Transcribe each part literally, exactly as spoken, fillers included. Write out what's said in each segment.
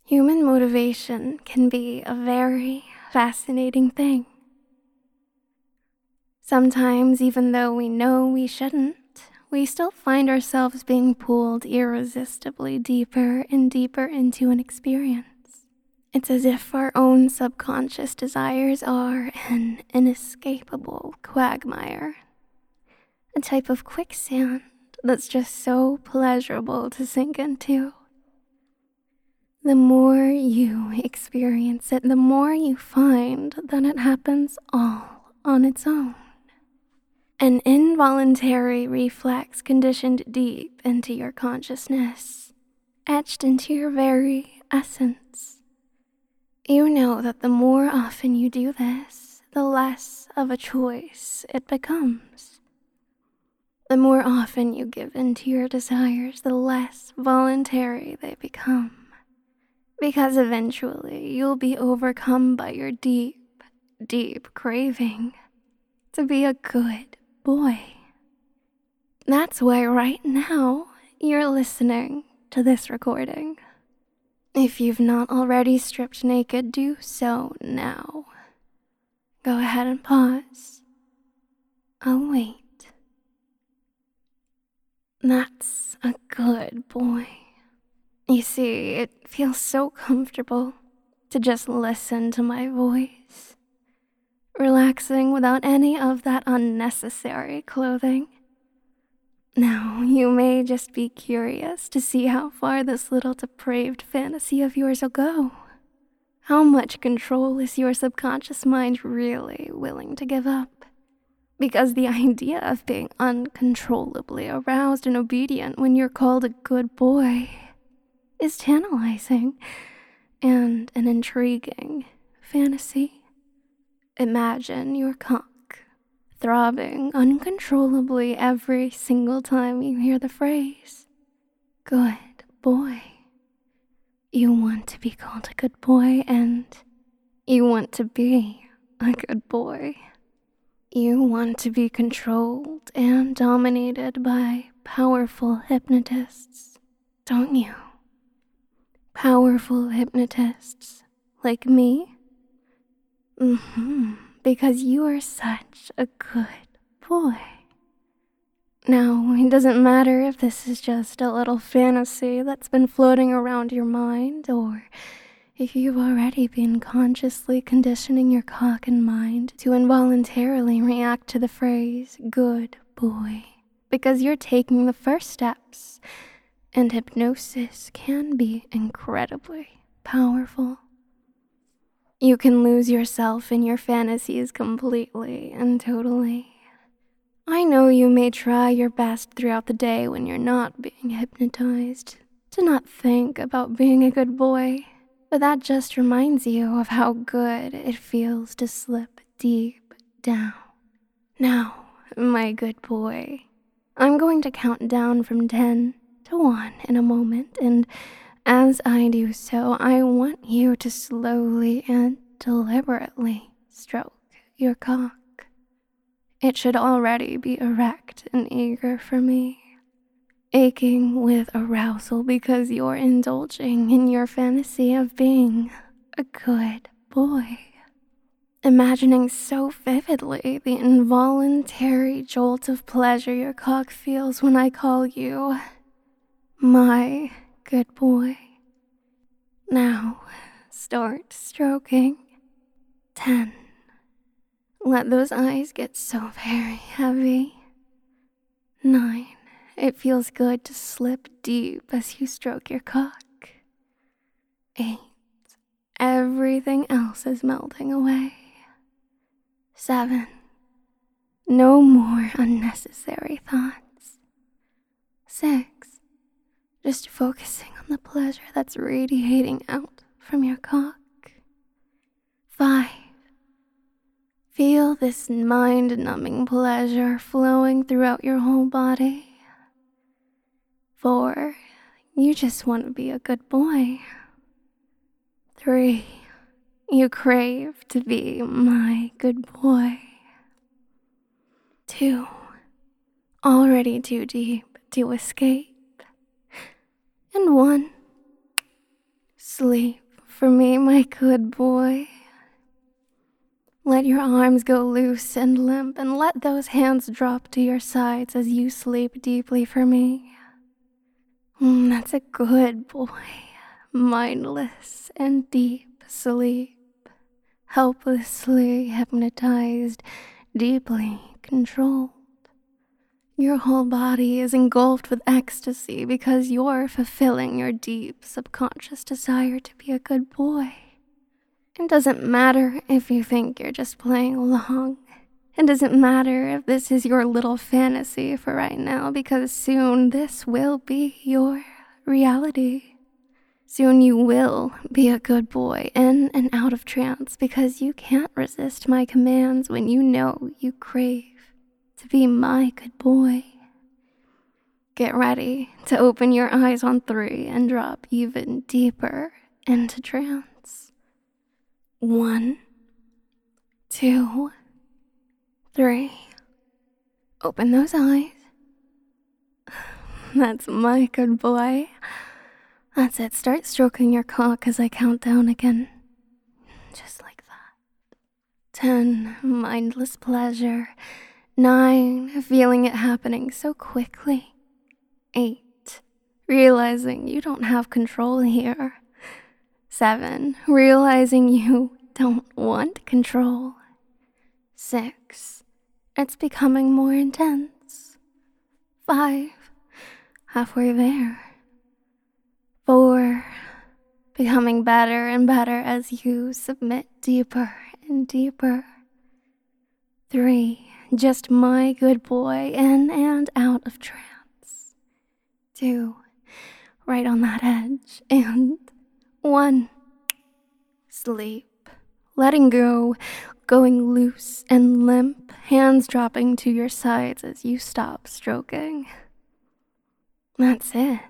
Human motivation can be a very fascinating thing. Sometimes, even though we know we shouldn't, we still find ourselves being pulled irresistibly deeper and deeper into an experience. It's as if our own subconscious desires are an inescapable quagmire, a type of quicksand that's just so pleasurable to sink into. The more you experience it, the more you find that it happens all on its own. An involuntary reflex conditioned deep into your consciousness, etched into your very essence. You know that the more often you do this, the less of a choice it becomes. The more often you give in to your desires, the less voluntary they become. Because eventually you'll be overcome by your deep, deep craving to be a good boy. That's why right now you're listening to this recording. If you've not already stripped naked, do so now. Go ahead and pause. I'll wait. That's a good boy. You see, it feels so comfortable to just listen to my voice, relaxing without any of that unnecessary clothing. Now, you may just be curious to see how far this little depraved fantasy of yours will go. How much control is your subconscious mind really willing to give up? Because the idea of being uncontrollably aroused and obedient when you're called a good boy is tantalizing and an intriguing fantasy. Imagine your cock throbbing uncontrollably every single time you hear the phrase, good boy. You want to be called a good boy, and you want to be a good boy. You want to be controlled and dominated by powerful hypnotists, don't you? Powerful hypnotists like me? Mm-hmm, because you are such a good boy. Now, it doesn't matter if this is just a little fantasy that's been floating around your mind, or if you've already been consciously conditioning your cock and mind to involuntarily react to the phrase, good boy, because you're taking the first steps. And hypnosis can be incredibly powerful. You can lose yourself in your fantasies completely and totally. I know you may try your best throughout the day when you're not being hypnotized to not think about being a good boy, but that just reminds you of how good it feels to slip deep down. Now, my good boy, I'm going to count down from ten to one in a moment, and as I do so, I want you to slowly and deliberately stroke your cock. It should already be erect and eager for me, aching with arousal because you're indulging in your fantasy of being a good boy. Imagining so vividly the involuntary jolt of pleasure your cock feels when I call you my good boy. Now, start stroking. Ten. Let those eyes get so very heavy. Nine. It feels good to slip deep as you stroke your cock. Eight. Everything else is melting away. Seven. No more unnecessary thoughts. Six. Just focusing on the pleasure that's radiating out from your cock. Five. Feel this mind-numbing pleasure flowing throughout your whole body. Four. You just want to be a good boy. Three. You crave to be my good boy. Two. Already too deep to escape. And one. Sleep for me, my good boy. Let your arms go loose and limp, and let those hands drop to your sides as you sleep deeply for me. Mm, that's a good boy. Mindless and deep sleep. Helplessly hypnotized, deeply controlled. Your whole body is engulfed with ecstasy because you're fulfilling your deep subconscious desire to be a good boy. It doesn't matter if you think you're just playing along. It doesn't matter if this is your little fantasy for right now, because soon this will be your reality. Soon you will be a good boy in and out of trance, because you can't resist my commands when you know you crave to be my good boy. Get ready to open your eyes on three and drop even deeper into trance. One, two, three. Open those eyes. That's my good boy. That's it. Start stroking your cock as I count down again. Just like that. Ten, mindless pleasure. Nine, feeling it happening so quickly. Eight, realizing you don't have control here. Seven, realizing you don't want control. Six, it's becoming more intense. Five, halfway there. Four, becoming better and better as you submit deeper and deeper. Three, just my good boy in and out of trance. Two, right on that edge. And one, sleep, letting go, going loose and limp, hands dropping to your sides as you stop stroking. That's it.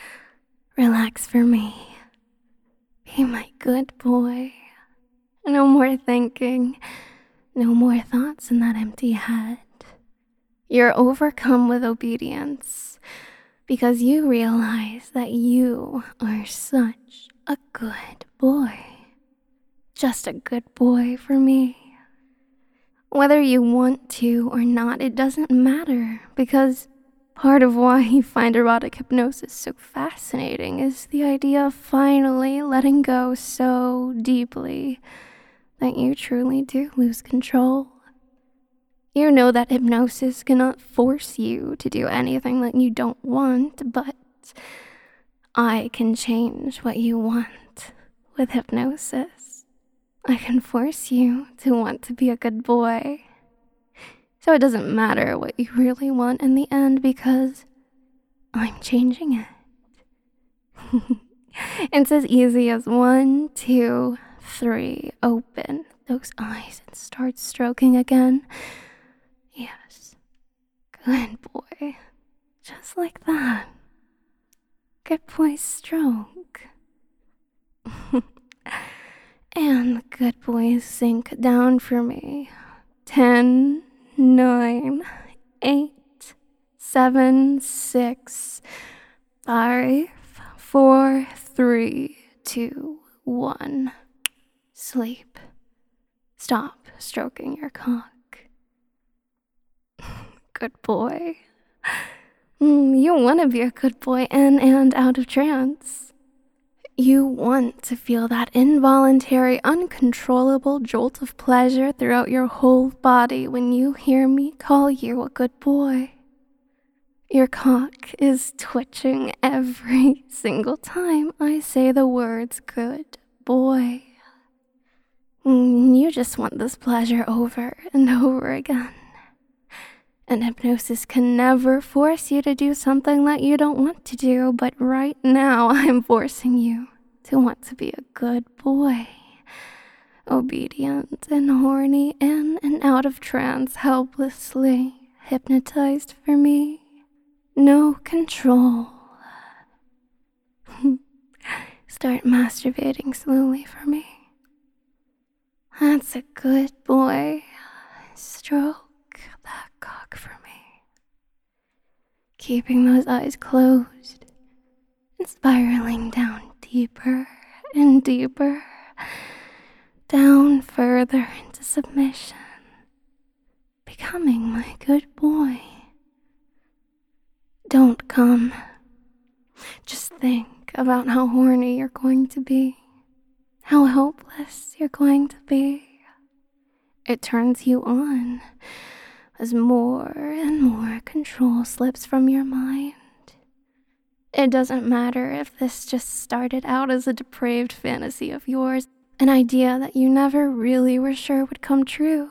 Relax for me. Be my good boy. No more thinking. No more thoughts in that empty head. You're overcome with obedience because you realize that you are such a good boy. Just a good boy for me. Whether you want to or not, it doesn't matter, because part of why you find erotic hypnosis so fascinating is the idea of finally letting go so deeply that you truly do lose control. You know that hypnosis cannot force you to do anything that you don't want, but I can change what you want with hypnosis. I can force you to want to be a good boy. So it doesn't matter what you really want in the end, because I'm changing it. It's as easy as one, two, three. Open those eyes and start stroking again. Yes. Good boy. Just like that. Good boy stroke. And the good boys sink down for me. Ten, nine, eight, seven, six, five, four, three, two, one. Sleep. Stop stroking your cock. Good boy. Mm, you want to be a good boy in and out of trance. You want to feel that involuntary, uncontrollable jolt of pleasure throughout your whole body when you hear me call you a good boy. Your cock is twitching every single time I say the words good boy. Mm, you just want this pleasure over and over again. And hypnosis can never force you to do something that you don't want to do, but right now I'm forcing you to want to be a good boy. Obedient and horny, in and out of trance, helplessly hypnotized for me. No control. Start masturbating slowly for me. That's a good boy. Stroke that cock for me. Keeping those eyes closed and spiraling down deeper and deeper, down further into submission, becoming my good boy. Don't come. Just think about how horny you're going to be, how helpless you're going to be. It turns you on as more and more control slips from your mind. It doesn't matter if this just started out as a depraved fantasy of yours, an idea that you never really were sure would come true.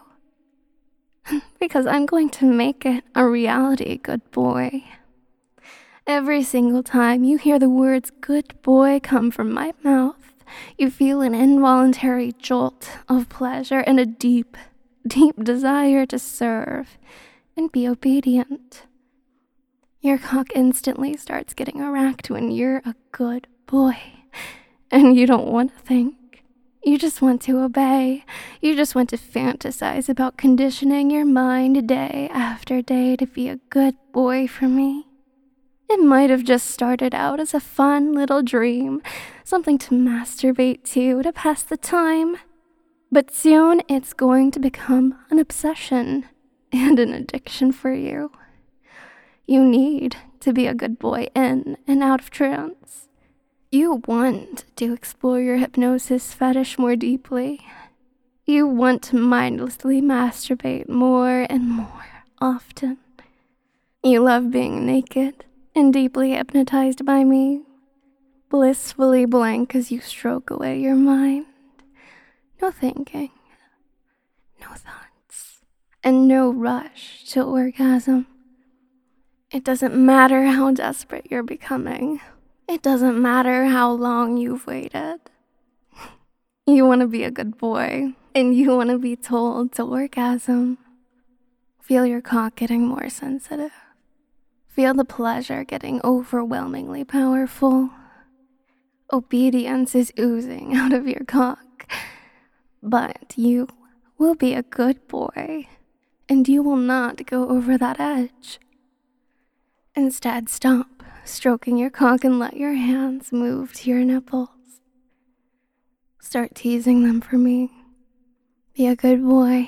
Because I'm going to make it a reality, good boy. Every single time you hear the words good boy come from my mouth, you feel an involuntary jolt of pleasure and a deep, deep desire to serve and be obedient. Your cock instantly starts getting erect when you're a good boy, and you don't want to think. You just want to obey. You just want to fantasize about conditioning your mind day after day to be a good boy for me. It might have just started out as a fun little dream, something to masturbate to to pass the time. But soon it's going to become an obsession and an addiction for you. You need to be a good boy in and out of trance. You want to explore your hypnosis fetish more deeply. You want to mindlessly masturbate more and more often. You love being naked and deeply hypnotized by me, blissfully blank as you stroke away your mind. No thinking, no thoughts, and no rush to orgasm. It doesn't matter how desperate you're becoming. It doesn't matter how long you've waited. You want to be a good boy, and you want to be told to orgasm. Feel your cock getting more sensitive. Feel the pleasure getting overwhelmingly powerful. Obedience is oozing out of your cock. But you will be a good boy, and you will not go over that edge. Instead, stop stroking your cock and let your hands move to your nipples. Start teasing them for me. Be a good boy.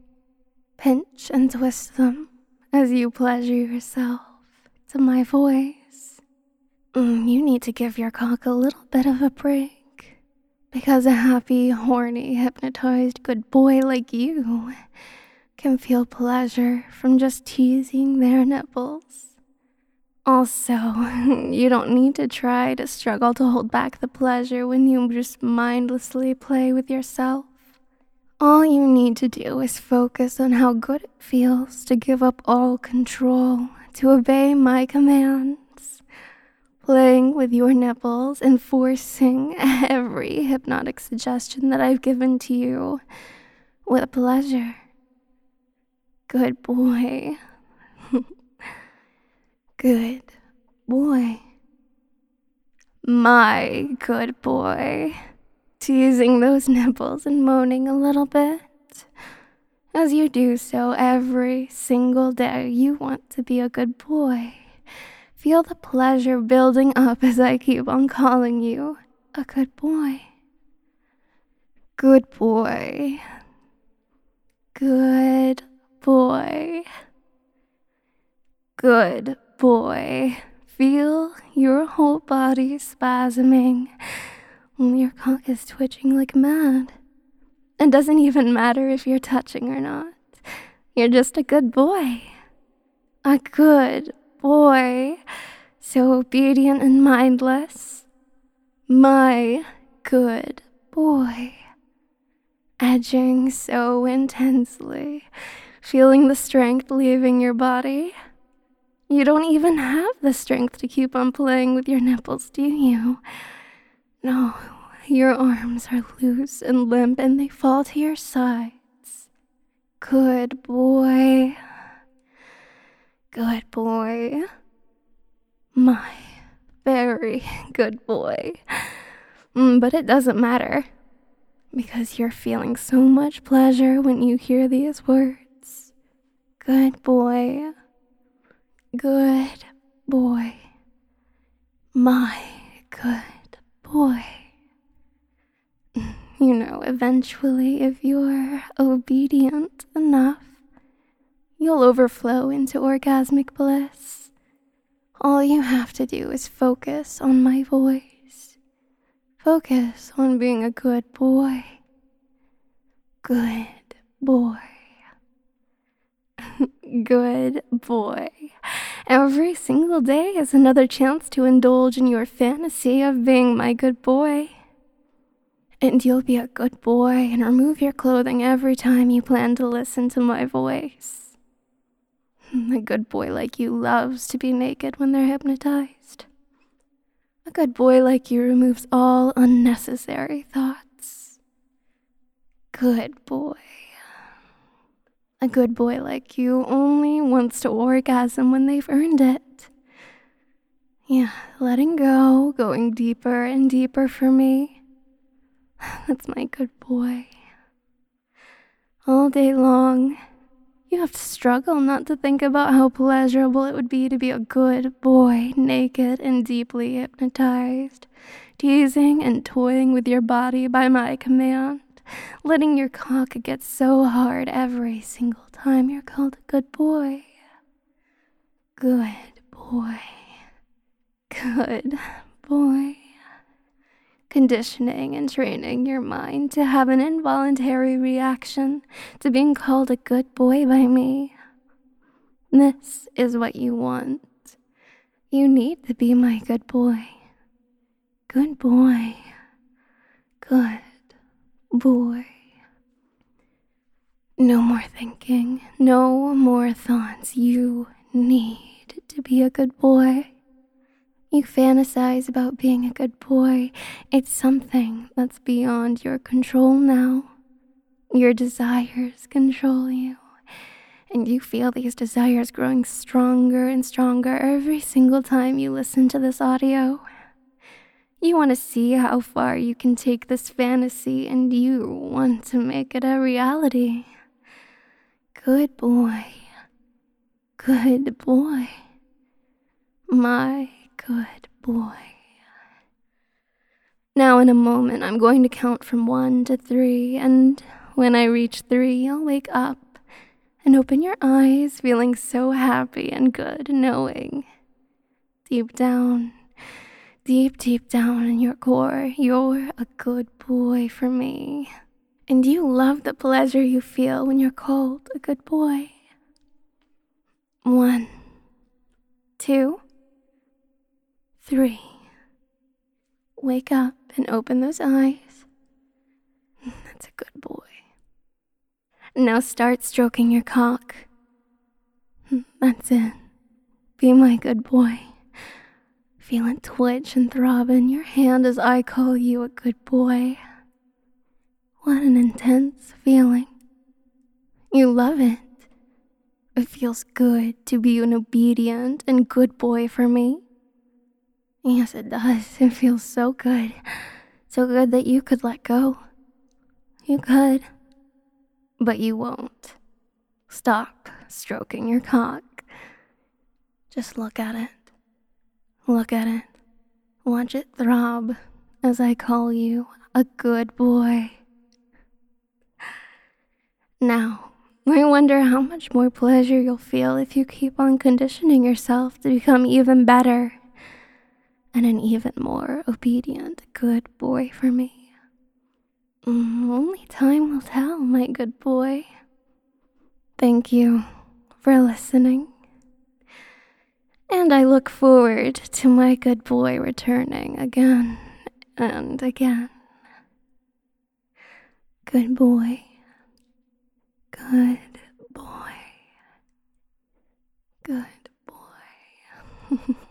Pinch and twist them as you pleasure yourself to my voice. Mm, you need to give your cock a little bit of a break, because a happy, horny, hypnotized good boy like you can feel pleasure from just teasing their nipples. Also, you don't need to try to struggle to hold back the pleasure when you just mindlessly play with yourself. All you need to do is focus on how good it feels to give up all control, to obey my commands, playing with your nipples and forcing every hypnotic suggestion that I've given to you with pleasure. Good boy. Good boy. My good boy. Teasing those nipples and moaning a little bit. As you do so every single day, you want to be a good boy. Feel the pleasure building up as I keep on calling you a good boy. Good boy. Good boy. Good boy. Feel your whole body spasming. Your cock is twitching like mad. It doesn't even matter if you're touching or not. You're just a good boy. A good boy. So obedient and mindless. My good boy. Edging so intensely. Feeling the strength leaving your body. You don't even have the strength to keep on playing with your nipples, do you? No, your arms are loose and limp and they fall to your sides. Good boy. Good boy. My very good boy. Mm, but it doesn't matter, because you're feeling so much pleasure when you hear these words. Good boy. Good boy. My good boy. You know, eventually, if you're obedient enough, you'll overflow into orgasmic bliss. All you have to do is focus on my voice. Focus on being a good boy. Good boy. Good boy. Every single day is another chance to indulge in your fantasy of being my good boy. And you'll be a good boy and remove your clothing every time you plan to listen to my voice. A good boy like you loves to be naked when they're hypnotized. A good boy like you removes all unnecessary thoughts. Good boy. A good boy like you only wants to orgasm when they've earned it. Yeah, letting go, going deeper and deeper for me. That's my good boy. All day long, you have to struggle not to think about how pleasurable it would be to be a good boy, naked and deeply hypnotized, teasing and toying with your body by my command, letting your cock get so hard every single time you're called a good boy. Good boy. Good boy. Conditioning and training your mind to have an involuntary reaction to being called a good boy by me. This is what you want. You need to be my good boy. Good boy. Good boy. No more thinking, no more thoughts. You need to be a good boy. You fantasize about being a good boy. It's something that's beyond your control now. Your desires control you. And you feel these desires growing stronger and stronger every single time you listen to this audio. You want to see how far you can take this fantasy, and you want to make it a reality. Good boy. Good boy. My good boy. Now in a moment, I'm going to count from one to three, and when I reach three, you'll wake up and open your eyes, feeling so happy and good, knowing deep down, deep, deep down in your core, you're a good boy for me. And you love the pleasure you feel when you're called a good boy. One, two, three. Wake up and open those eyes. That's a good boy. Now start stroking your cock. That's it. Be my good boy. Feel it twitch and throb in your hand as I call you a good boy. What an intense feeling. You love it. It feels good to be an obedient and good boy for me. Yes, it does. It feels so good. So good that you could let go. You could. But you won't. Stop stroking your cock. Just look at it. Look at it. Watch it throb as I call you a good boy. Now, I wonder how much more pleasure you'll feel if you keep on conditioning yourself to become even better and an even more obedient good boy for me. Mm, only time will tell, my good boy. Thank you for listening. And I look forward to my good boy returning again and again. Good boy. Good boy. Good boy.